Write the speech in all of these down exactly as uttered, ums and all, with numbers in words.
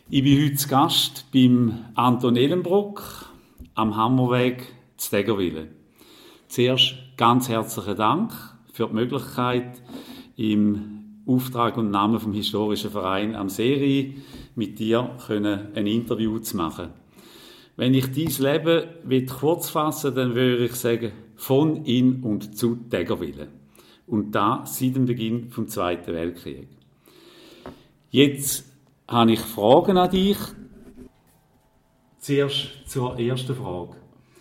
Ich bin heute zu Gast beim Anton Ellenbrock am Hammerweg zu Degerwil. Zuerst ganz herzlichen Dank für die Möglichkeit, im Auftrag und Namen vom Historischen Verein am Seerhein mit dir können ein Interview zu machen. Wenn ich dein Leben kurz fassen will, dann würde ich sagen, von, in und zu Degerwil. Und da seit dem Beginn vom Zweiten Weltkrieg. Jetzt habe ich Fragen an dich. Zuerst zur ersten Frage.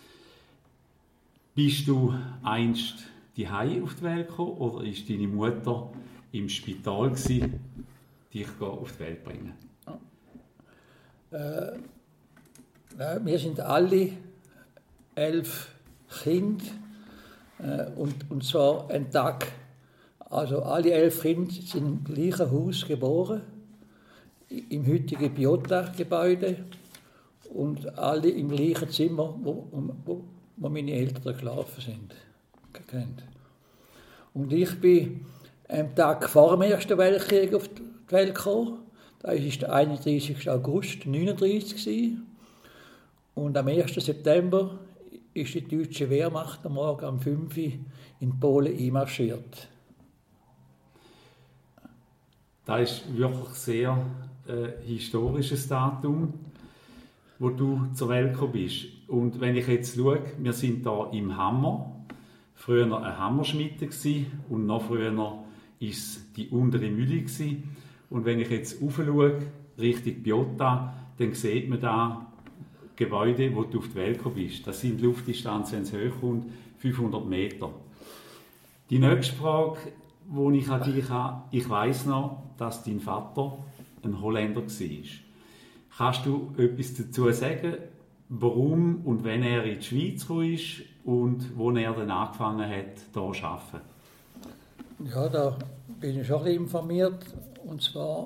Bist du einst daheim auf die Welt gekommen oder war deine Mutter im Spital gewesen, dich auf die Welt zu bringen? Äh, nein, wir sind alle elf Kinder äh, und, und zwar ein Tag. Also alle elf Kinder sind im gleichen Haus geboren, im heutigen Biota-Gebäude und alle im gleichen Zimmer, wo, wo, wo meine Eltern geschlafen sind. Und ich bin am Tag vor dem Ersten Weltkrieg auf die Welt gekommen. Das war der einunddreißigsten August neununddreißig. Und am ersten September ist die deutsche Wehrmacht am Morgen um fünf Uhr in Polen einmarschiert. Das ist wirklich sehr äh, historisches Datum, wo du zur Welt gekommen bist. Und wenn ich jetzt schaue, wir sind hier im Hammer. Früher noch ein Hammerschmiede und noch früher war es die untere Mühle. Und wenn ich jetzt raufschaue, Richtung Biota, dann sieht man da Gebäude, wo du auf die Welt gekommen bist. Das sind Luftdistanzen, wenn es hochkommt, fünfhundert Meter. Die nächste Frage, die ich an dich habe, ich weiss noch, dass dein Vater ein Holländer war. Kannst du etwas dazu sagen, warum und wann er in die Schweiz gekommen ist und wo er dann angefangen hat, hier zu arbeiten? Ja, da bin ich schon ein bisschen informiert. Und zwar,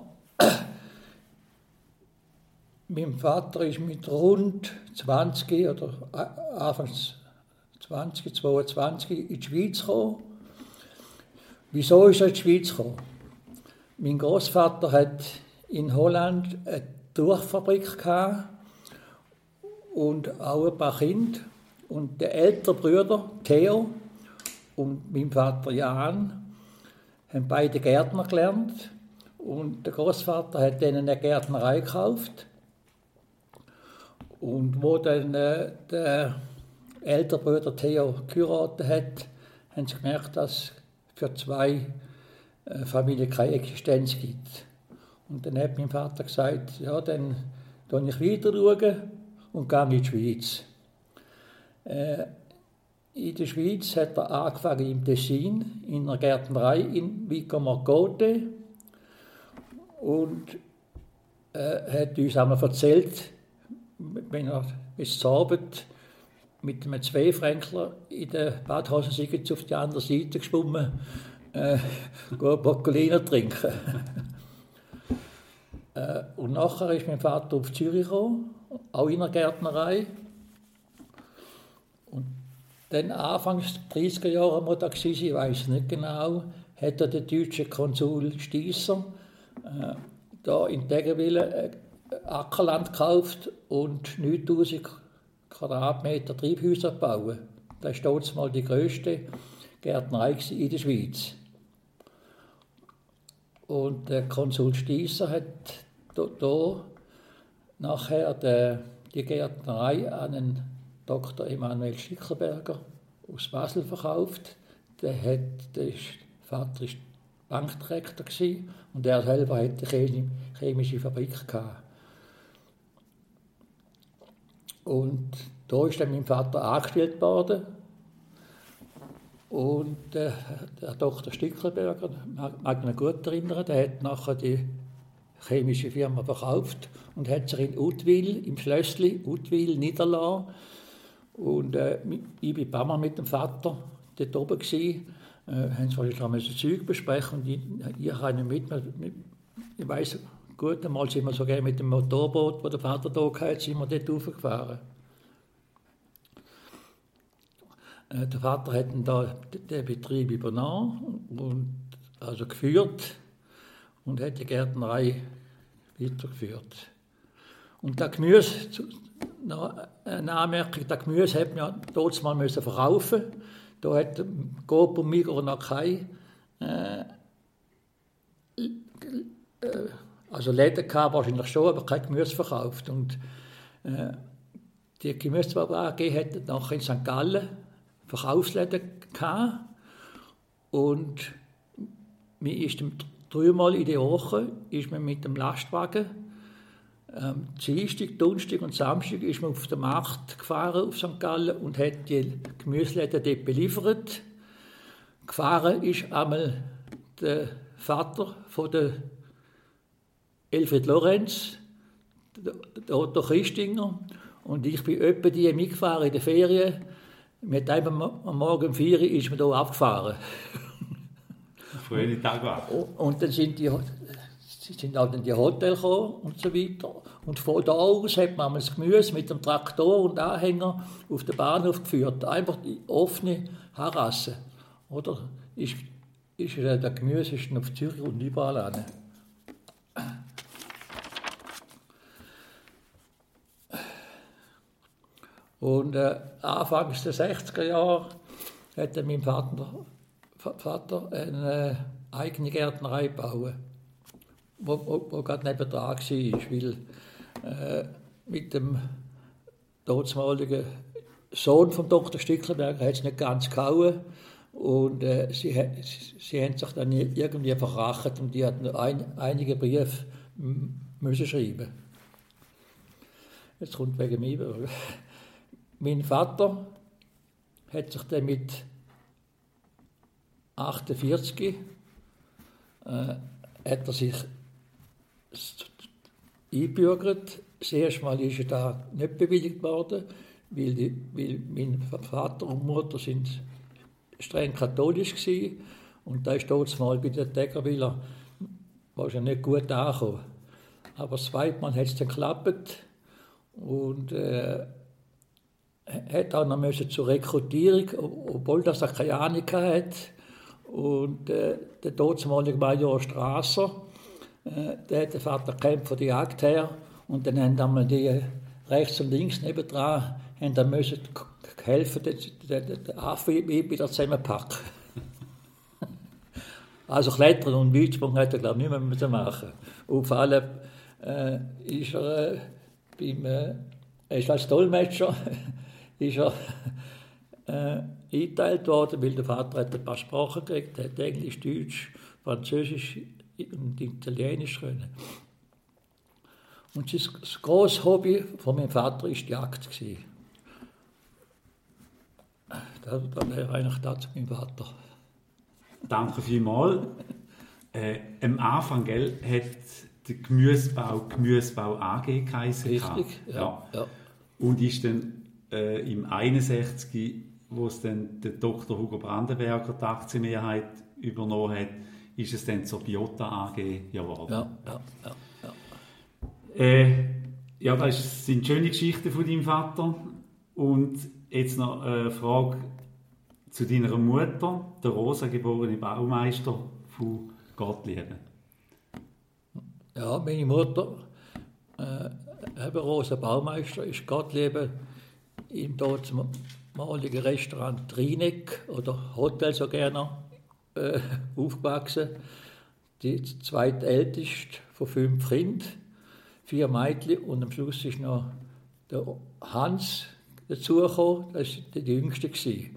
mein Vater ist mit rund zwanzig oder Anfangs zwanzig, zweiundzwanzig in die Schweiz gekommen. Wieso ist er in die Schweiz gekommen? Mein Großvater hat in Holland eine Tuchfabrik gehabt und auch ein paar Kinder. Und der ältere Bruder, Theo, und mein Vater Jan, haben beide Gärtner gelernt. Und der Großvater hat denen eine Gärtnerei gekauft. Und wo dann äh, der ältere Bruder Theo geheiratet hat, haben sie gemerkt, dass es für zwei äh, Familien keine Existenz gibt. Und dann hat mein Vater gesagt, ja, dann schaue ich weiter schauen und gehe in die Schweiz. Äh, in der Schweiz hat er angefangen im Tessin, in einer Gärtnerei in Vico-Marcotte. Und äh, hat uns einmal erzählt, wenn er bis zur Arbeit mit einem Zweifränkler in der Badhose auf die andere Seite geschwommen, äh, Boccolina trinken. äh, und nachher ist mein Vater auf Zürich gekommen, auch in einer Gärtnerei. Und dann Anfangs dreißiger Jahre, wo da war, ich weiß es nicht genau, hat er der deutsche Konsul Stiesser äh, da in Degerwil äh, Ackerland gekauft und neuntausend Quadratmeter Treibhäuser bauen. Das war damals mal die grösste Gärtnerei in der Schweiz. Und der Konsul Stiesser hat hier nachher die, die Gärtnerei an einen Doktor Emanuel Schickerberger aus Basel verkauft. Der, hat, der ist, Vater war Bankdirektor und er selber hatte eine chemische Fabrik gehabt. Und da ist dann mein Vater angestellt worden. Und äh, der Doktor Stückelberger, mag ich mich gut erinnern, der hat nachher die chemische Firma verkauft und hat sich in Utwil, im Schlössli Utwil niedergelassen. Und äh, ich war ein paar Mal mit dem Vater dort oben gewesen, äh, haben sie wahrscheinlich einmal so Zeug besprechen und ich, ich habe ihn mit, mit ich weiss, gut, einmal sind wir sogar mit dem Motorboot, das der Vater da hatte, sind wir dort raufgefahren. Äh, der Vater hat dann da den Betrieb übernommen und also geführt und hat die Gärtnerei weitergeführt. Und das Gemüse, noch eine Anmerkung, das Gemüse hat man dort mal müssen verkaufen. Da hat Coop und Migros noch keine äh, also Läden gehabt, wahrscheinlich schon, aber kein Gemüse verkauft. Und äh, die Gemüsefabrik A G hatte nachher in Sankt Gallen Verkaufsläden gehabt. Und man ist dreimal in der Woche ist man mit dem Lastwagen ähm, Dienstag, Donnerstag und Samstag ist man auf den Markt gefahren auf Sankt Gallen und hat die Gemüseläden dort beliefert. Gefahren ist einmal der Vater von der Elfried Lorenz, der Otto Christinger, und ich bin öppe die mitgefahren in den Ferien. Mit einem am Morgen um vier Uhr ist man hier abgefahren. Frühe Tag war. Und dann sind die, sind auch in die Hotels gekommen und so weiter. Und von da aus hat man das Gemüse mit dem Traktor und Anhänger auf den Bahnhof geführt. Einfach die offene Harasse. Oder? Ist, ist, äh, der Gemüse ist auf Zürich und überall an. Und äh, Anfangs der sechziger Jahre hat mein Vater, Vater eine äh, eigene Gärtnerei gebaut, wo, wo, wo gerade nebendran war, weil äh, mit dem damaligen Sohn von Doktor Stücklenberger hat es nicht ganz gehauen. Und äh, sie, sie, sie haben sich dann irgendwie verracht und die hatten ein, einige Briefe müssen schreiben. Jetzt kommt wegen mir. Mein Vater hat sich dann mit achtundvierzig äh, hat er sich eingebürgert. Das erste Mal ist er da nicht bewilligt worden, weil, die, weil mein Vater und Mutter sind streng katholisch waren. Und da ist dort mal bei den Tägerwiller wahrscheinlich nicht gut angekommen. Aber das zweite Mal hat es dann geklappt. Und äh, hat auch noch müssen zur Rekrutierung, obwohl das er keine Ahnung hatte. Und äh, der damalige Major Strasser, äh, der hat den Vater gekämpft von der Jagd her. Und dann haben einmal die rechts und links nebendran haben dann müssen helfen, den, den, den Affen wieder zusammenpacken. Also Klettern und Weitsprung hat er, glaube ich, nicht mehr müssen machen. Auf allem äh, ist er, äh, beim, äh, er ist als Dolmetscher ist er äh, eingeteilt worden, weil der Vater hat ein paar Sprachen gekriegt, hat Englisch, Deutsch, Französisch und Italienisch können. Und das, das grosse Hobby von meinem Vater war die Jagd. Das, das wäre eigentlich das zu meinem Vater. Danke vielmals. Äh, am Anfang gell, hat der Gemüsebau Gemüsebau A G geheißen. Richtig, ja, ja. ja. Und ist dann äh, im einundsechzig, wo es dann der Doktor Hugo Brandenberger die Aktienmehrheit übernommen hat, ist es dann zur Biota A G geworden. Ja, ja, ja, ja. Äh, ja, das sind schöne Geschichten von deinem Vater. Und jetzt noch eine Frage zu deiner Mutter, der Rosa, geborene Baumeister von Gottlieben. Ja, meine Mutter, äh, eben Rosa Baumeister, ist Gottlieben im damaligen Restaurant Trinek oder Hotel so gerne äh, aufgewachsen. Die zweitälteste von fünf Kindern, vier Mädchen und am Schluss ist noch der Hans dazugekommen, das war die jüngste.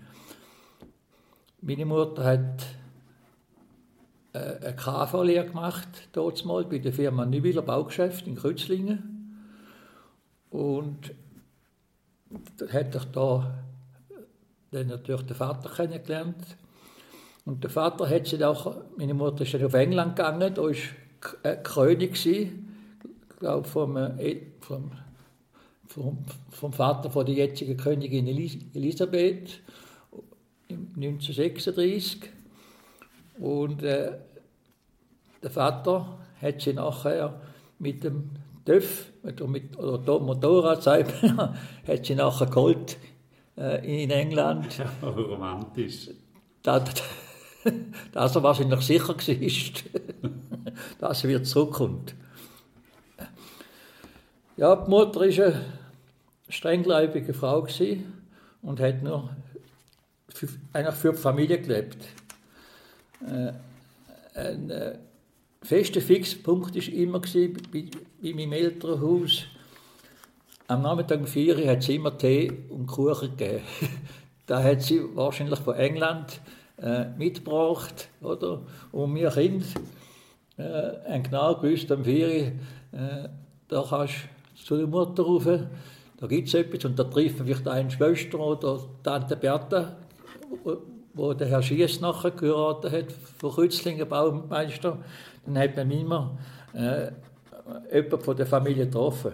Meine Mutter hat äh, eine K V-Lehre gemacht, dort mal bei der Firma Nüwiller Baugeschäft in Kreuzlingen. Und da hat ich da dann natürlich den Vater kennengelernt. Und der Vater hat sie auch, meine Mutter ist dann auf England gegangen, da war ein König, ich glaube vom, vom, vom, vom Vater von der jetzigen Königin Elisabeth, neunzehnhundertsechsunddreißig. Und äh, der Vater hat sie nachher mit dem TÜV, mit, oder Motorrad, sagt man, hat sie nachher geholt äh, in England. Ja, romantisch. Dass, dass er wahrscheinlich sicher war, dass er wieder zurückkommt. Ja, die Mutter war eine strenggläubige Frau und hat nur für, eigentlich für die Familie gelebt. Äh, ein äh, fester Fixpunkt war immer gewesen, bei, bei meinem Elternhaus. Am Nachmittag um vier Uhr hat sie immer Tee und Kuchen gegeben. Da hat sie wahrscheinlich von England äh, mitgebracht. Oder? Und wir Kinder äh, haben genau gewusst, am vier Uhr, äh, da kannst du zu der Mutter rauf, da gibt es etwas und da treffen vielleicht eine Schwester oder Tante Bertha, wo, wo der Herr Schiess nachher geheiratet hat, von Kützlingen, Baumeister. Dann hat man immer äh, jemanden von der Familie getroffen.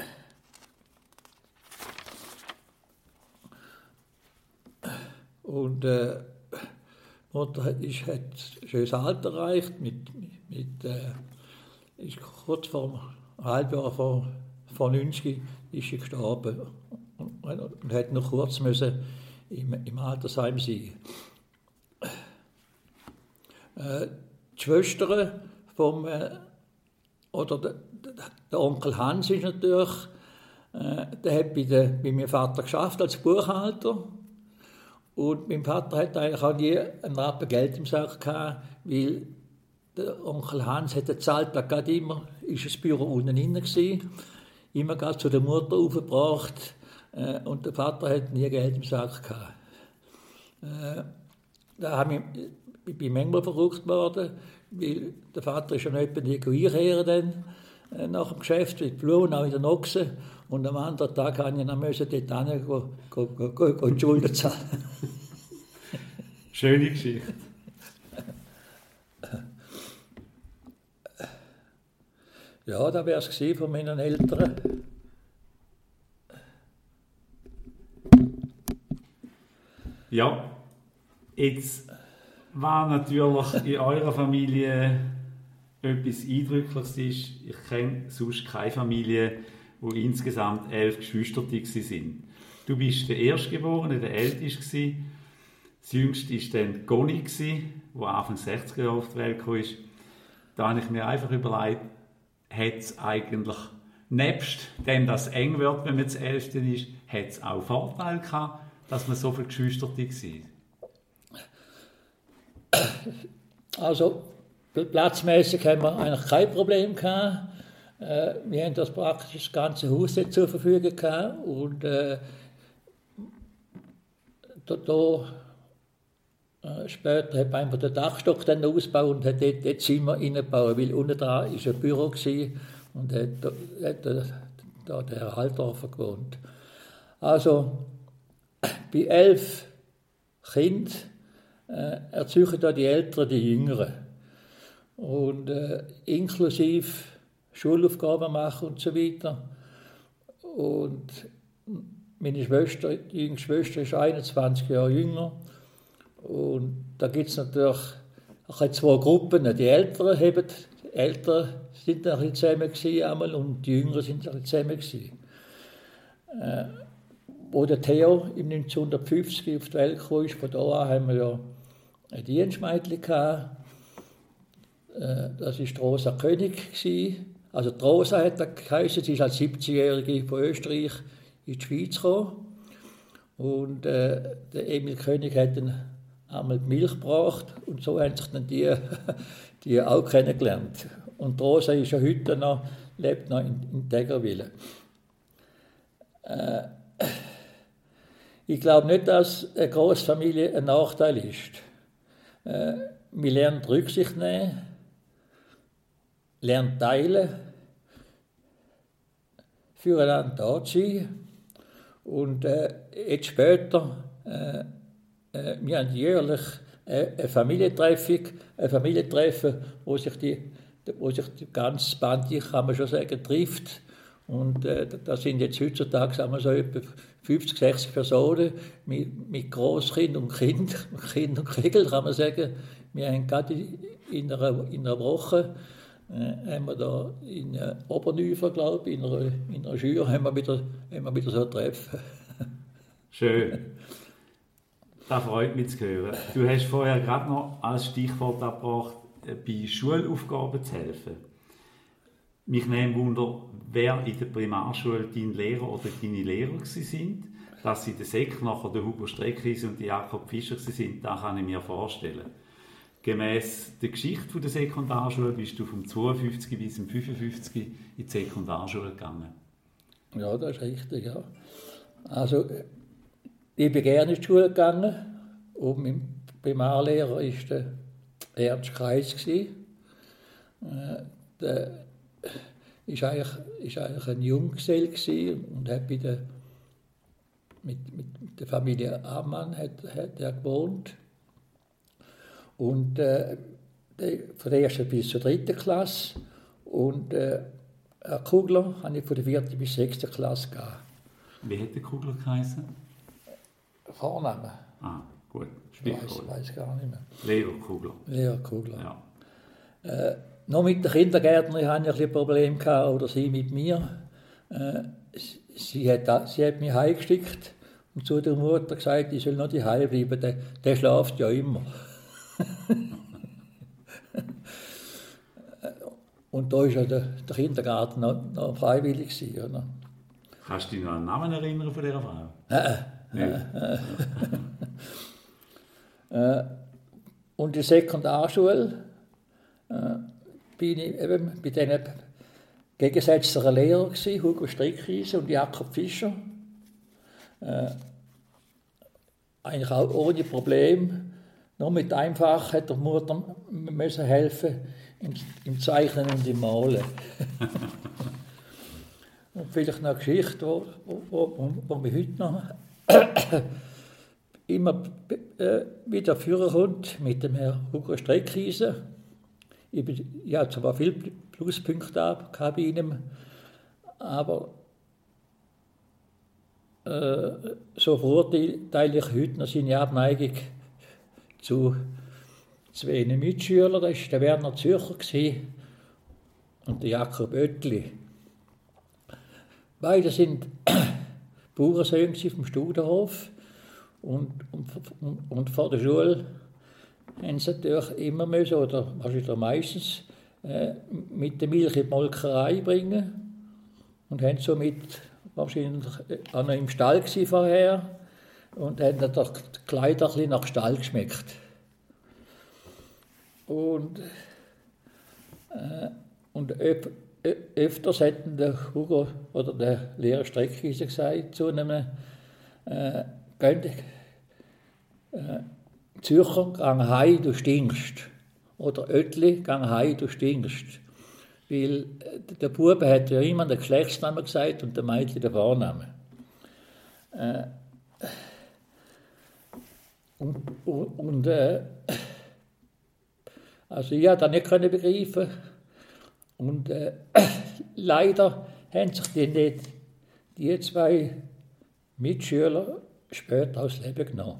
Und äh, die Mutter ist, hat ein schönes Alter erreicht, mit, mit, äh, ist kurz vor einem halben Jahr vor, vor neunzig ist sie gestorben und, und hat noch kurz müssen im, im Altersheim sein. Äh, die Schwestern vom, äh, oder der, der Onkel Hans ist natürlich, äh, der hat bei, der, bei meinem Vater geschafft als Buchhalter. Und mein Vater hatte eigentlich auch nie einen Rappen Geld im Sack gehabt, weil der Onkel Hans hat gezahlt, gerade immer, ist das Büro unten drin gewesen, immer gerade zu der Mutter aufgebracht äh, und der Vater hat nie Geld im Sack gehabt. Äh, da habe ich, ich bin manchmal verrückt geworden, weil der Vater ist ja nicht nie einkehren dann, äh, nach dem Geschäft, mit Blumen, auch in den Ochsen. Und am anderen Tag musste ich dann dort hin, go, go, go, go, go die Schulden zahlen. Schöne Geschichte. Ja, das wäre es von meinen Eltern. Ja, jetzt war natürlich in eurer Familie etwas Eindrückliches ist. Ich kenne sonst keine Familie, wo insgesamt elf Geschwister waren. Du bist der Erstgeborene, der Älteste. Das Jüngste war dann Goni, der Anfang sechziger Jahre auf die Welt kam. Da habe ich mir einfach überlegt, hat es eigentlich, nebst dem, dass es eng wird, wenn man das Elfte ist, hat es auch Vorteile gehabt, dass man so viele Geschwister war? Also, platzmäßig haben wir eigentlich kein Problem gehabt. Äh, wir haben das praktisch das ganze Haus zur Verfügung gehabt und äh, da, da äh, später hat man einfach den Dachstock dann ausgebaut und hat dort, dort Zimmer reingebaut, weil unten dran war ein Büro gewesen, und hat, hat da, da der Herr Altdorfer gewohnt. Also bei elf Kindern äh, erziehen da die Älteren die Jüngeren. Und äh, inklusive Schulaufgaben machen und so weiter. Und meine Schwester, die jüngste Schwester ist einundzwanzig Jahre jünger. Und da gibt es natürlich auch zwei Gruppen. Die Älteren, haben, die Älteren sind ein bisschen zusammen gewesen, einmal, und die Jüngeren sind ein bisschen zusammen gewesen. Äh, wo der Theo im neunzehnhundertfünfzig auf die Welt kam, von da an haben wir ja ein Dienstmädchen gehabt. Äh, das war die Rosa König. Also die Rosa hat geheißen, sie ist als siebzehnjährige von Österreich in die Schweiz gekommen. Und äh, der Emil König hat dann einmal die Milch gebracht und so haben sich dann die, die auch kennengelernt. Und die Rosa ist ja heute noch, lebt noch in, in Tegerwil. Äh, ich glaube nicht, dass eine Großfamilie ein Nachteil ist. Äh, wir lernen Rücksicht nehmen, lernen teilen, füreinander da zu sein. Und äh, jetzt später, äh, äh, wir haben jährlich äh, eine Familientreffung, ein Familientreffen, wo sich die, wo sich die ganze Band, kann man schon sagen, trifft. Und äh, da sind jetzt heutzutage, sagen wir so, etwa fünfzig, sechzig Personen mit, mit Grosskind und Kind, Kind und Kegel, kann man sagen. Wir haben gerade in einer, in einer Woche äh, haben wir da in äh, Oberneufer, glaube ich, in einer, in einer Schür, haben wir wieder, haben wir wieder so ein Treffen. Schön. Das freut mich zu hören. Du hast vorher gerade noch als Stichwort abgebracht, bei Schulaufgaben zu helfen. Mich nimmt Wunder, wer in der Primarschule dein Lehrer oder deine Lehrer waren. Dass sie in der Sek nachher der Hugo Streckis und der Jakob Fischer waren, das kann ich mir vorstellen. Gemäss der Geschichte der Sekundarschule bist du vom zweiundfünfzig bis zum fünfundfünfzig in die Sekundarschule gegangen. Ja, das ist richtig, ja. Also, ich bin gerne in die Schule gegangen und mein Primarlehrer war der Ernst Kreis. Äh, der war eigentlich, eigentlich ein Junggesell und hat bei der, mit, mit der Familie Ammann hat, hat er gewohnt. Und äh, von der ersten bis zur dritten Klasse. Und äh, Herr Kugler habe ich von der vierten bis sechsten Klasse gegeben. Wie hat der Kugler geheißen? Vorname. Ah, gut. Ich weiß, weiß gar nicht mehr. Leo Kugler. Leo Kugler. Ja. Äh, noch mit der Kindergärtnerin hatte ich ein bisschen Problem gehabt, oder sie mit mir. Äh, sie, hat, sie hat mich heimgeschickt und zu der Mutter gesagt, ich soll noch daheim bleiben, der, der schläft ja immer. Und da war ja der, der Kindergarten noch, noch freiwillig. Oder? Kannst du dich noch an den Namen erinnern von dieser Frau? Äh, äh, äh, äh, und in der Sekundarschule äh, bin ich eben bei diesen gegensätzlichen Lehrern gewesen, Hugo Streckis und Jakob Fischer. Äh, eigentlich auch ohne Problem. Nur mit einfach hat der Mutter müssen helfen im, im Zeichnen und im Malen. Und vielleicht noch eine Geschichte, wo, wo, wo, wo mich heute noch immer äh, wieder führen kommt mit dem Herrn Hugo Streckis. Ich, bin, ich hatte zwar viele Pluspunkte bei ihm, aber äh, so verurteile ich heute noch seine Abneigung zu zwei Mitschülern. Das war der Werner Zürcher und der Jakob Oettli. Beide sind Bauernsöhne vom Studenhof und, und, und vor der Schule haben sie natürlich immer müssen, oder wahrscheinlich meistens, äh, mit der Milch in die Molkerei bringen und haben somit wahrscheinlich auch noch im Stall gewesen vorher und haben dann die Kleider ein bisschen nach Stall geschmeckt. Und, äh, und öf, ö, öfters hätten der Hugo oder der Lehrer Streckis gesagt zu einem äh, äh, Zürcher, gang heim, du stinkst. Oder Oettli, gang heim, du stinkst. Weil der Bube hat ja immer den Geschlechtsnamen gesagt und der Mädchen den Vornamen. Äh, und und, und äh, also ich konnte das nicht begreifen. Und äh, leider haben sich die, nicht, die zwei Mitschüler später aus dem Leben genommen.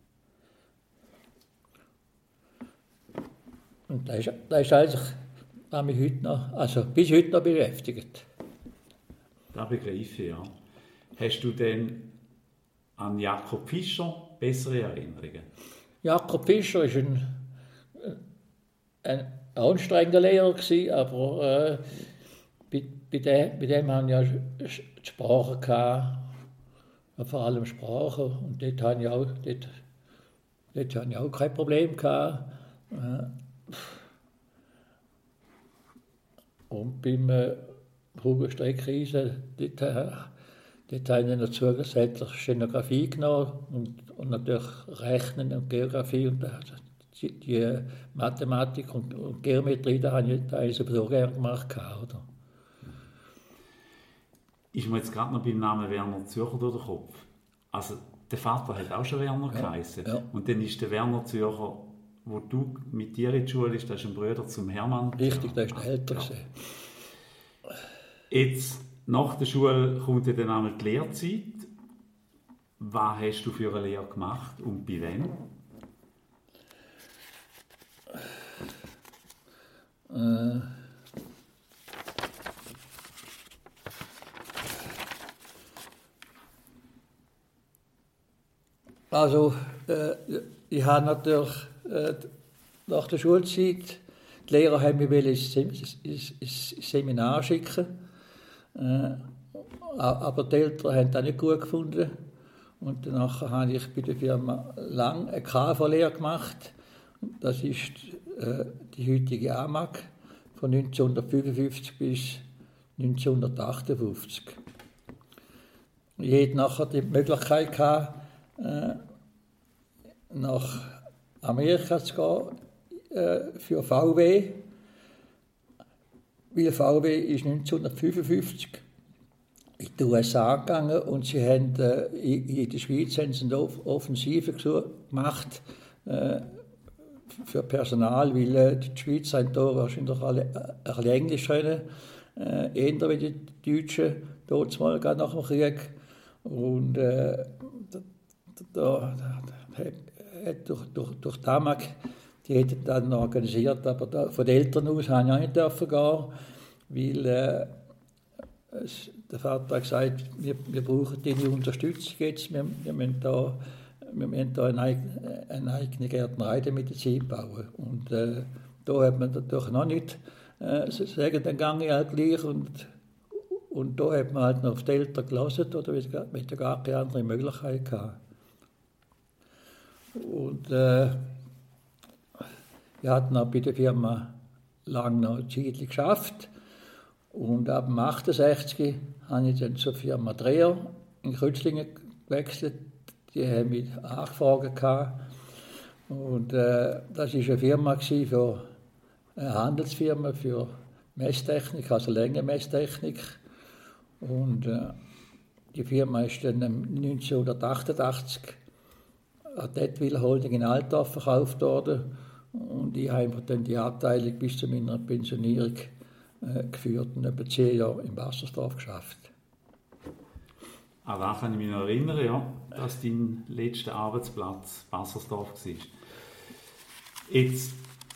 Und das ist, das ist eigentlich, was mich heute noch, also bis heute noch beschäftigt. Das begreife ich, ja. Hast du denn an Jakob Fischer bessere Erinnerungen? Jakob Fischer war ein, ein anstrengender Lehrer gewesen, aber äh, bei, bei, dem, bei dem haben ja Sprachen gehabt, vor allem Sprachen, und dort hatte ich auch, dort, dort hatte ich auch kein Problem gehabt. Äh, Und beim äh, Hugo Streckis, dort, äh, dort habe ich noch zusätzlich Stenografie genommen und, und natürlich Rechnen und Geografie und also die, die Mathematik und, und Geometrie, da habe ich, da habe ich sowieso gerne gemacht. Oder? Ist mir jetzt gerade noch beim Namen Werner Zürcher durch den Kopf. Also der Vater hat auch schon Werner ja, geheißen. Ja. Und dann ist der Werner Zürcher, wo du mit dir in die Schule bist, das ist ein Bruder zum Hermann. Richtig, das ist der Ältere. Ja. Jetzt, nach der Schule kommt dann einmal die Lehrzeit. Was hast du für eine Lehre gemacht und bei wem? Äh. Also, äh, ich habe natürlich äh, nach der Schulzeit, die Lehrer haben mich ins, ins, ins Seminar schicken. Äh, aber die Eltern haben das nicht gut gefunden. Und danach habe ich bei der Firma lang eine K V-Lehre gemacht. Das ist äh, die heutige A M A G von neunzehnhundertfünfundfünfzig bis neunzehnhundertachtundfünfzig. Ich hatte nachher die Möglichkeit gehabt, äh, nach Amerika zu gehen äh, für V W, weil V W ist neunzehnhundertfünfundfünfzig in die U S A gegangen und sie haben äh, in der Schweiz haben sie eine Offensive gemacht äh, für Personal, weil äh, die Schweizer haben da wahrscheinlich alle äh, ein bisschen Englisch können, äh, eher wie die Deutschen, dort mal gerade nach dem Krieg. Und äh, da, da, da hat durch, durch, durch die A M A G, die hätten dann organisiert, aber da, von den Eltern aus habe ich auch nicht dürfen gehen, weil äh, es, der Vater hat gesagt, wir, wir brauchen deine Unterstützung jetzt, wir, wir müssen da, wir müssen da eine, eigene, eine eigene Gärtnerei mit der Zeit bauen. Und äh, da hat man natürlich noch nicht äh, sagen, dann gehe ich halt gleich. Und, und da hat man halt noch auf die Eltern gelassen, oder mit der gar keine andere Möglichkeit gehabt. Und äh, ich habe noch bei der Firma lange noch eine Zeit geschafft. Und ab dem achtundsechzig habe ich dann zur Firma Dreher in Kreuzlingen gewechselt. Die haben mich angefragt. Und äh, das war eine Firma für eine Handelsfirma für Messtechnik, also Längenmesstechnik. Und äh, die Firma ist dann neunzehnhundertachtundachtzig an die Detwil Holding in Altdorf verkauft worden. Und ich habe dann die Abteilung bis zu meiner Pensionierung äh, geführt und etwa zehn Jahre in Bassersdorf geschafft. An das kann ich mich noch erinnern, ja, dass dein letzter Arbeitsplatz Bassersdorf war. Jetzt,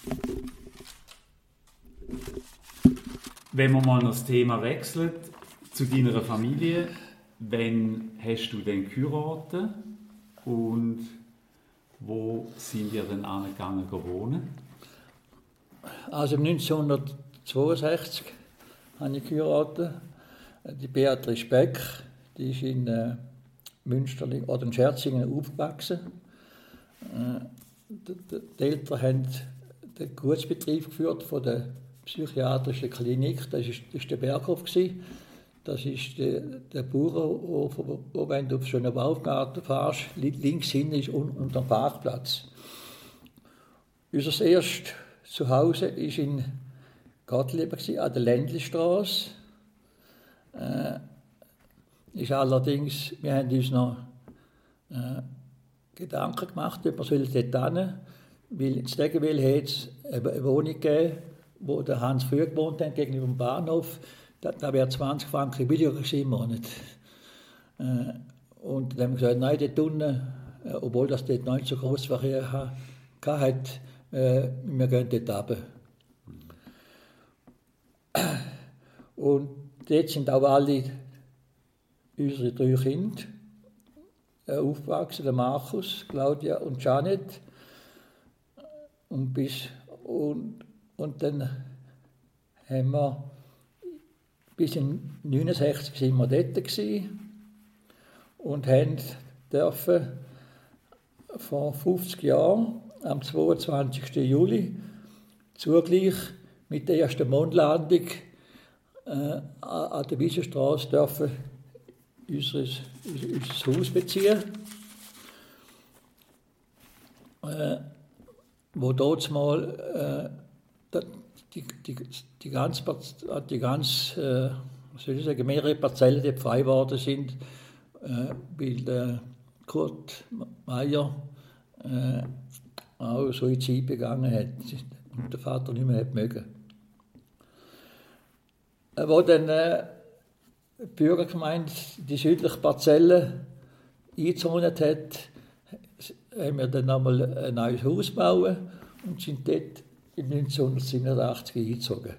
wenn wir mal noch das Thema wechseln, zu deiner Familie, wann hast du denn geheiratet und wo sind wir denn angegangen wohnen? Also neunzehnhundertzweiundsechzig habe ich geheiratet. Die Beatrice Beck, die ist in äh, Münsterling oder in Scherzingen aufgewachsen. Äh, die, die, die Eltern haben den Gutsbetrieb geführt von der psychiatrischen Klinik. Das war der Berghof. Das ist der, der Bauernhof, wo, wenn du auf so einen Baumgarten fährst, links hinten ist unter dem Parkplatz. Unser erstes Zuhause war in Gottlieb, an der Ländlistrasse. Äh, ist allerdings, wir haben uns noch äh, Gedanken gemacht, ob wir dort hin, weil in Stegenwil hat es eine Wohnung gegeben, wo der Hans früher gewohnt hat, gegenüber dem Bahnhof. Da, da wäre zwanzig Franken billiger gewesen im Monat. Äh, und dann haben wir gesagt, nein, dort unten, äh, obwohl das dort noch nicht so groß Verkehr hatte, äh, wir gehen dort runter. Und dort sind auch alle unsere drei Kinder äh, aufgewachsen, der Markus, Claudia und Janet. Und, bis, und, und dann haben wir bis in neunundsechzig sind wir dort gewesen und haben dürfen vor fünfzig Jahren, am zweiundzwanzigsten Juli, zugleich mit der ersten Mondlandung äh, an der Wiesenstraße dürfen unseres, unser Haus beziehen, äh, wo dort mal äh, die, die, die ganz, die ganz äh, soll ich sagen, mehrere Parzellen, die frei geworden sind, äh, weil äh, Kurt Meier äh, auch Suizid begangen hat und der Vater nicht mehr hat mögen. Äh, wo dann äh, die Bürgergemeinde die südliche Parzelle eingezont hat, haben wir dann einmal ein neues Haus gebaut und sind dort in neunzehnhundertsiebenundachtzig eingezogen.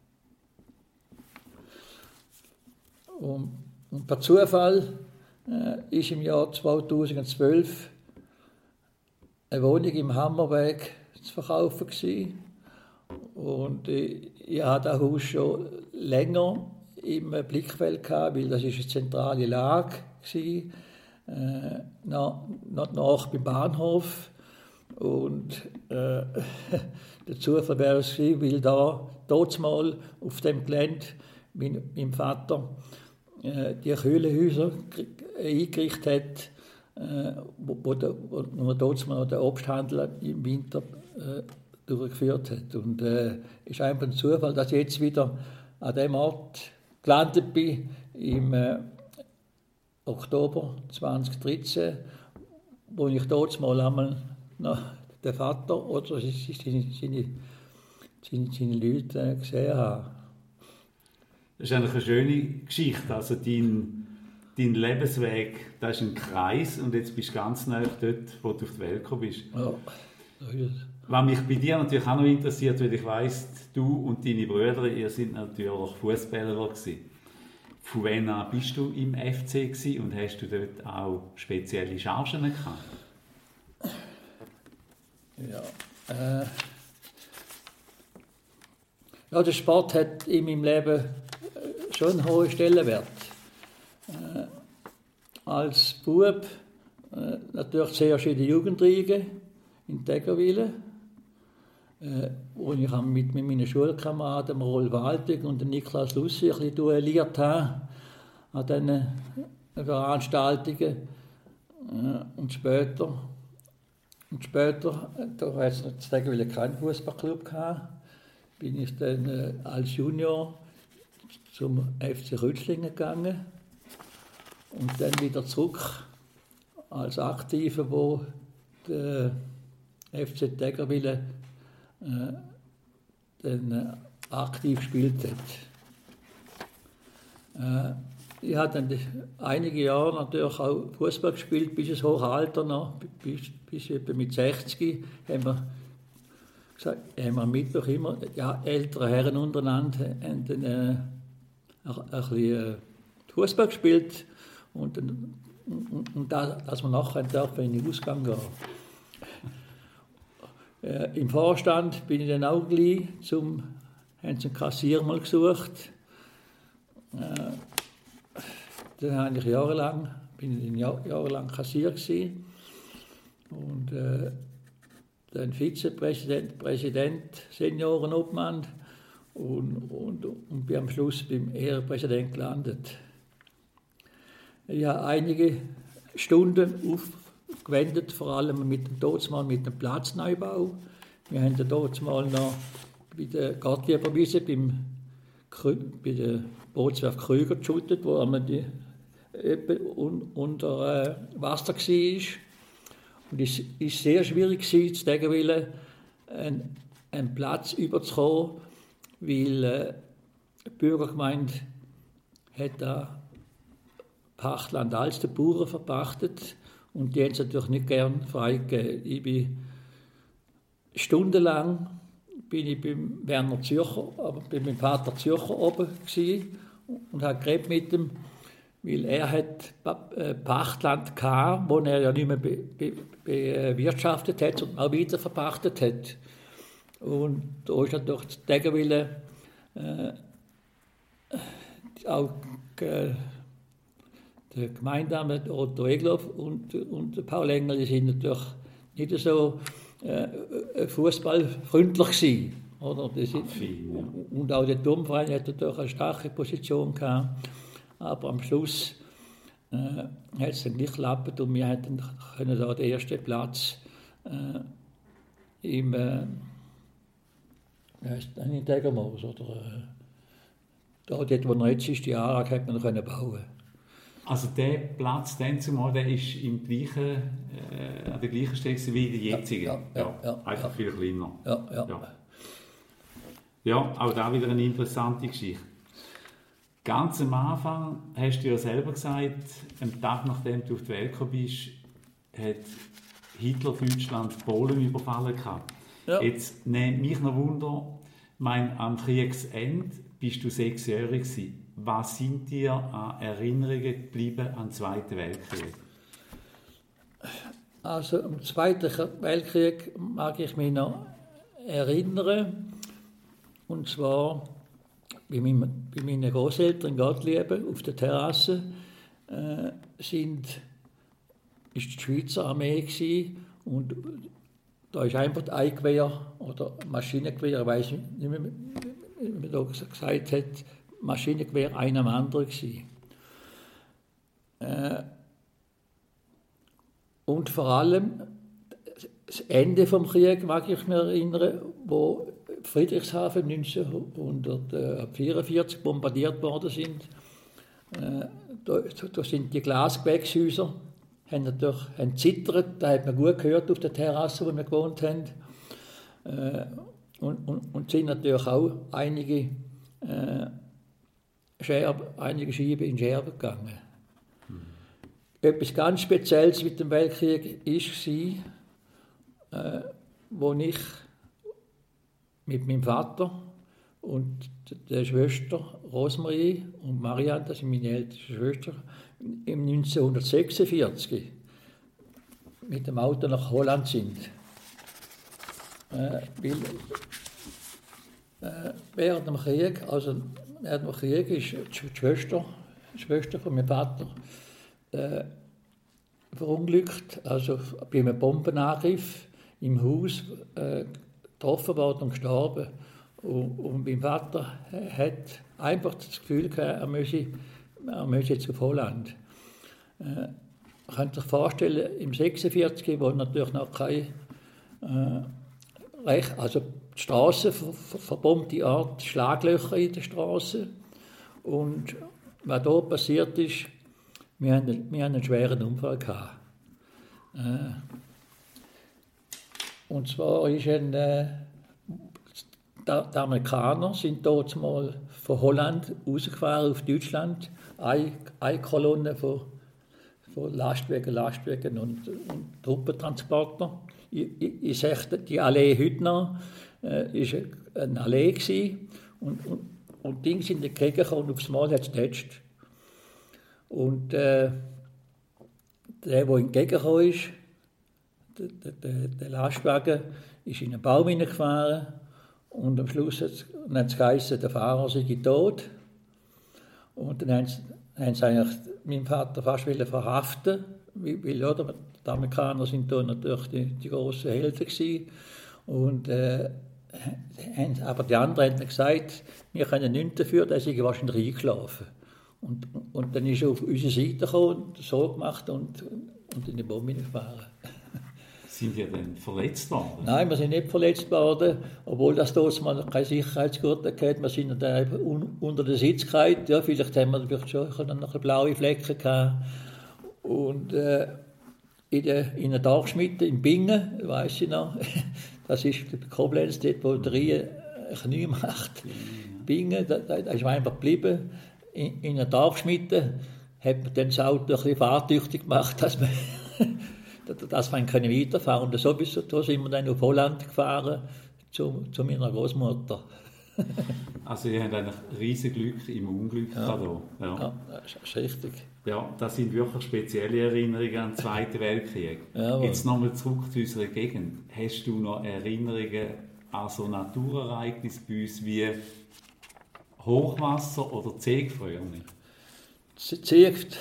Und, und per Zufall äh, ist im Jahr zweitausendzwölf eine Wohnung im Hammerweg zu verkaufen gewesen. Und äh, ich habe das Haus schon länger im Blickfeld gehabt, weil das ist eine zentrale Lage war, äh, nach, nach, nach beim Bahnhof. Und äh, der Zufall wäre es gewesen, weil da damals auf dem Gelände mein, mein Vater äh, die Kühlenhäuser eingerichtet hat, äh, wo, wo, der, wo man damals noch den Obsthandel im Winter äh, durchgeführt hat. Und es äh, ist einfach ein Zufall, dass ich jetzt wieder an dem Ort gelandet bin, im äh, Oktober zwanzig dreizehn, wo ich dort mal einmal noch den Vater oder seine, seine, seine, seine Leute gesehen habe. Das ist eigentlich eine schöne Geschichte. Also dein, dein Lebensweg, das ist ein Kreis und jetzt bist du ganz nah dort, wo du auf die Welt gekommen bist. Ja, so ist es. Was mich bei dir natürlich auch noch interessiert, weil ich weiss, du und deine Brüder, ihr seid natürlich Fußballer gewesen. Von wann an bist du im F C gewesen und hast du dort auch spezielle Chargen gehabt? Ja, äh, ja, der Sport hat in meinem Leben schon einen hohen Stellenwert. Äh, als Bub äh, natürlich zuerst in der Jugendriege in Tägerwilen, äh, wo ich mit, mit meinen Schulkameraden Roll Waltig und Niklas Lussi ein bisschen duelliert habe an diesen Veranstaltungen. Äh, und später, und später da hat es in Tägerwilen keinen Fußballclub gehabt, bin ich dann äh, als Junior zum F C Rüttlingen gegangen und dann wieder zurück als Aktiver, wo der F C Tägerwilen äh, dann äh, aktiv gespielt hat. Äh, ich habe dann einige Jahre natürlich auch Fußball gespielt, bis ins hohe Alter noch, bis, bis etwa mit sechzig haben wir gesagt, haben wir am Mittwoch immer, ja, ältere Herren untereinander haben dann äh, ein, ein bisschen Fußball gespielt und, und, und da, dass wir nachher dürfen in den Ausgang gehen. Äh, Im Vorstand bin ich dann auch gleich zum, haben sie einen Kassier mal gesucht. Äh, dann habe ich jahrelang, bin ich Jahr, jahrelang Kassier gewesen. Und äh, dann Vizepräsident, Präsident, Seniorenobmann und, und, und bin am Schluss beim Ehrenpräsident gelandet. Ich habe einige Stunden aufgewendet, vor allem mit dem Totsmal mit dem Platzneubau. Wir haben den Totsmal noch bei der Gartgeberwiese beim bei der Bootswerft Krüger geschüttet, wo wir die un, unter äh, Wasser war. Und es war sehr schwierig, zu Tägerwilen einen, einen Platz überzukommen, weil äh, die Bürgergemeinde hat da Pachtland als den Bauern verpachtet und die haben es natürlich nicht gern freigegeben. Ich bin stundenlang bin ich beim Werner Zürcher, aber bei meinem Vater Zürcher oben gewesen und habe geredet mit ihm, weil er hat Pachtland gehabt, wo er ja nicht mehr bewirtschaftet hat und auch wieder verpachtet hat. Und da ist natürlich Tägerwilen äh, auch äh, der Gemeindeamt Otto Egloff und, und Paul Engel sind natürlich nicht so äh, fußballfreundlich gewesen. Oder? Das ist, Viel, ja. Und auch der Turmverein hat natürlich eine starke Position gehabt. Aber am Schluss äh, hat es dann nicht geklappt und wir hatten können da den ersten Platz äh, im äh, in Tägermoos oder äh, da dort, wo er jetzt ist, die Anlage hat man können bauen. Also der Platz, den zumal, der ist im gleichen, äh, an der gleichen Stelle wie der jetzige. Ja, ja, ja, ja, einfach ja. viel kleiner. Ja, ja. Ja. Ja, auch da wieder eine interessante Geschichte. Ganz am Anfang hast du ja selber gesagt, am Tag nachdem du auf die Welt gekommen bist, hat Hitler Deutschland Polen überfallen gehabt. Ja. Jetzt nimmt mich noch Wunder, mein, am Kriegsende bist du sechsjährig gewesen. Was sind dir an Erinnerungen geblieben an den Zweiten Weltkrieg? Also am Zweiten Weltkrieg mag ich mich noch erinnern. Und zwar bei, meinem, bei meinen Großeltern in Gottlieben auf der Terrasse äh, sind, ist die Schweizer Armee gewesen, und da ist einfach ein Gewehr oder Maschinengewehr, ich weiß nicht mehr, wie man da gesagt hat, Maschinengewehr einer am anderen gewesen. Äh, und vor allem das Ende des Krieges, mag ich mich erinnern, wo Friedrichshafen neunzehnhundertvierundvierzig bombardiert worden sind. Äh, da, da sind die Glasgewächshäuser, haben natürlich haben zittert, da hat man gut gehört auf der Terrasse, wo wir gewohnt haben. Äh, und, und, und sind natürlich auch einige, äh, Scherben, einige Scheiben in Scherben gegangen. Mhm. Etwas ganz Spezielles mit dem Weltkrieg war, äh, wo ich mit meinem Vater und der Schwester Rosemarie und Marianne, das sind meine älteste Schwester, im neunzehnhundertsechsundvierzig mit dem Auto nach Holland sind. Äh, weil, äh, während dem Krieg, also während dem Krieg ist die Schwester, die Schwester von meinem Vater äh, verunglückt, also bei einem Bombenangriff im Haus äh, getroffen worden und gestorben. Und, und mein Vater hat einfach das Gefühl gehabt, er müsse, er müsse jetzt auf Holland. Äh, man kann sich vorstellen, im neunzehnhundertsechsundvierzig, wo natürlich noch keine äh, Recht, also die Straße, ver, ver, verbombte Art, Schlaglöcher in der Straße. Und was da passiert ist, wir haben, wir haben einen schweren Unfall gehabt. Äh, und zwar ist ein, äh, die Amerikaner sind dort mal von Holland rausgefahren auf Deutschland, eine, eine Kolonne von, von Lastwagen, Lastwagen und, und Truppentransporter. Ich, ich, ich sage, die Allee heute noch äh, ist eine Allee gewesen, und, und, und Dinge sind entgegengekommen und aufs Mal hat es getatscht. Und äh, der, der entgegengekommen ist, der, der, der Lastwagen, ist in einen Baum hineingefahren und am Schluss hat es geheißen, der Fahrer sei tot. Und dann haben sie, haben sie eigentlich meinen Vater fast verhaften, weil, weil oder, die Amerikaner sind da natürlich die, die grossen Helden gewesen. Und, äh, haben, aber die anderen haben gesagt, wir können nichts dafür, der sei wahrscheinlich eingeschlafen. Und, und dann ist er auf unsere Seite gekommen und so gemacht und, und in die Bombe gefahren. Sind wir denn verletzt worden? Nein, wir sind nicht verletzt worden, obwohl das dort mal keine Sicherheitsgurte gab. Wir sind dann un, unter der Sitz gehalten. Ja, vielleicht haben wir vielleicht schon noch blaue Flecken gehabt. Und äh, in der in der Dachschmiede in Bingen, weiss ich noch, das ist der Koblenz, dort, wo der Rie Knie macht. Ja. Bingen, da, da ist man einfach geblieben. In, in der Dachschmiede hat man dann das Auto ein bisschen fahrtüchtig gemacht, dass man dass wir können weiterfahren. Und sowieso, da sind wir dann auf Holland gefahren, zu, zu meiner Großmutter. Also ihr habt eigentlich riesen Glück im Unglück ja. da. Ja. Ja, das ist richtig. Ja, das sind wirklich spezielle Erinnerungen an den Zweiten Weltkrieg. Ja, jetzt nochmal zurück zu unserer Gegend. Hast du noch Erinnerungen an so Naturereignisse bei uns wie Hochwasser oder Zegfeuer? Zegt...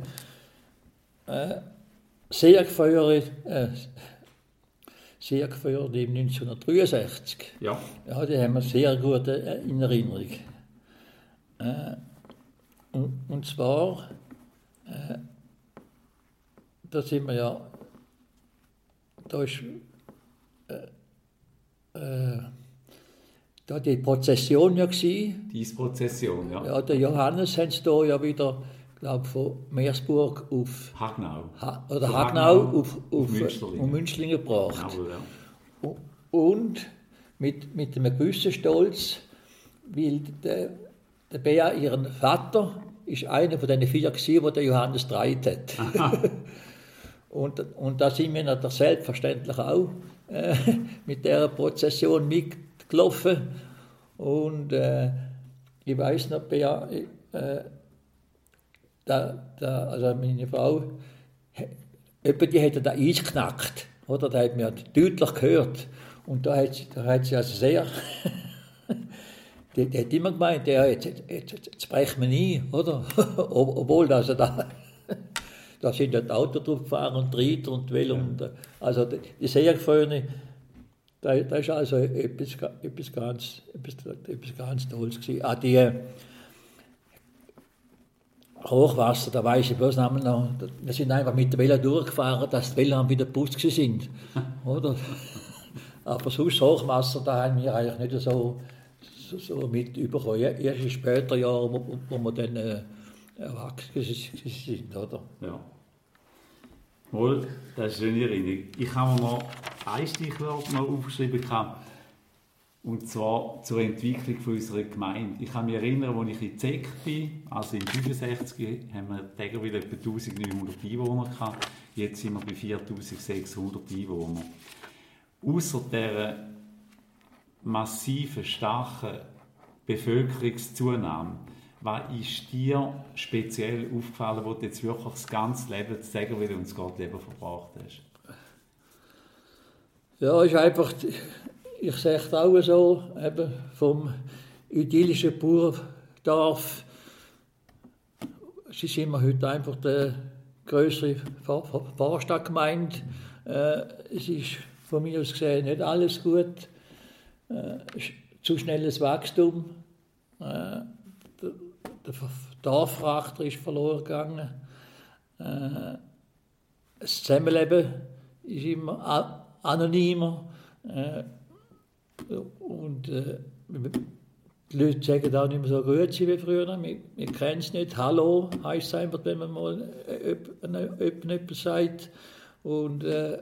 äh, Seegefeuer, äh, Seegefeuer im neunzehnhundertdreiundsechzig. Ja. Ja, die haben wir sehr gut in Erinnerung. Äh, und, und zwar, äh, da sind wir ja, da ist, äh, äh, da die Prozession ja gewesen. Diese Prozession, ja. Ja, der Johannes haben sie da ja wieder, ich glaube, von Meersburg auf Hagnau, ha oder von Hagnau, Hagnau auf, auf, auf Münsterlingen. auf Münsterlingen gebracht. Genau, ja. Und mit, mit einem gewissen Stolz, weil der, der Bea, ihren Vater, ist einer von den vier gewesen, die der Johannes getragen hat. und, und da sind wir natürlich selbstverständlich auch äh, mit dieser Prozession mitgelaufen. Und äh, ich weiß noch, Bea, äh, Da, da, also meine Frau, die hat da Eis geknackt, oder? Da hat man deutlich gehört. Und da hat sie, da hat sie also sehr, der, der hat immer gemeint, ja, jetzt, jetzt, jetzt, jetzt brechen wir nie, oder? Obwohl, also da, da sind ja die Autos drauf gefahren und die Reiter und die Velo. Ja. Und, also die, die Segelfreunde, da, da ist also etwas, etwas, ganz, etwas, etwas ganz Tolles gewesen. Auch die Hochwasser, da weiß ich bloß noch, wir sind einfach mit der Velo durchgefahren, dass die Velo wieder geputzt sind, oder? Aber sonst Hochwasser, da haben wir eigentlich nicht so, so, so mit überkommen. Erst in späteren Jahren, wo, wo wir dann äh, erwachsen sind, oder? Ja. Wohl, das ist eine schöne Erinnerung. Ich habe mir noch ein Stichwort noch aufgeschrieben, und zwar zur Entwicklung von unserer Gemeinde. Ich kann mich erinnern, als ich in Zeck bin, also im fünfundsechzig, haben wir Tägerwil etwa eintausendneunhundert Einwohner gehabt. Jetzt sind wir bei viertausendsechshundert Einwohnern. Ausser dieser massiven, starken Bevölkerungszunahme, was ist dir speziell aufgefallen, wo du jetzt wirklich das ganze Leben zu Tägerwil und das Gottleben verbracht hast? Ja, ist einfach, ich sehe es auch so, eben vom idyllischen Bauerndorf, sie sind wir heute einfach die grössere Vorstadtgemeinde. Äh, es ist von mir aus gesehen nicht alles gut, äh, zu schnelles Wachstum. Äh, der, der Dorfrachter ist verloren gegangen. Äh, das Zusammenleben ist immer anonymer. Äh, und äh, die Leute sagen auch nicht mehr so gut wie früher. Wir, wir kennen es nicht. Hallo heisst es einfach, wenn man mal etwas sagt. Und, äh,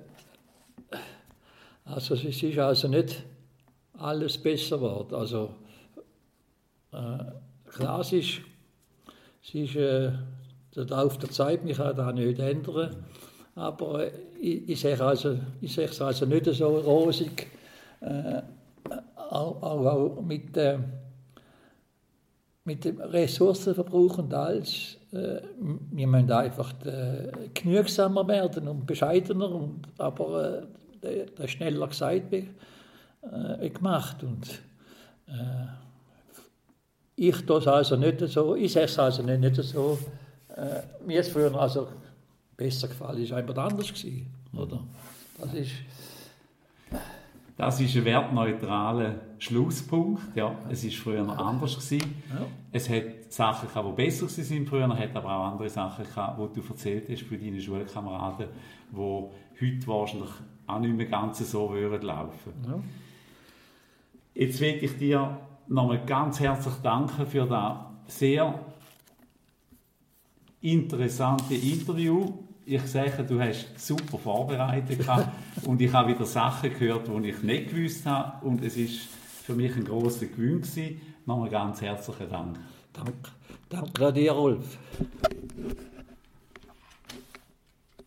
also es ist also nicht alles besser geworden. Also, äh, klar, es ist, es ist äh, der Lauf der Zeit, ich kann das nicht ändern. Aber äh, ich, ich sehe also, ich sehe es also nicht so rosig, äh, auch, auch mit, äh, mit dem Ressourcenverbrauch und alles. Äh, wir müssen einfach äh, genügsamer werden und bescheidener, und, aber äh, das ist schneller gesagt wie äh, gemacht. Und, äh, ich tue es also nicht so, ich sehe es also nicht, nicht so, äh, mir ist früher also besser gefallen, ist einfach anders gewesen, oder? Das ist, das ist ein wertneutraler Schlusspunkt. Ja, es war früher noch anders gewesen. Ja. Es hat Sachen gehabt, die besser waren früher, es hat aber auch andere Sachen gehabt, die du erzählt hast für deine Schulkameraden, die heute wahrscheinlich auch nicht mehr ganz so würden laufen. Ja. Jetzt will ich dir nochmal ganz herzlich danken für das sehr interessante Interview. Ich sage, du hast super vorbereitet und ich habe wieder Sachen gehört, die ich nicht gewusst habe, und es ist für mich ein grosser Gewinn gewesen. Nochmal ganz herzlichen Dank. Danke, danke dir, Rolf.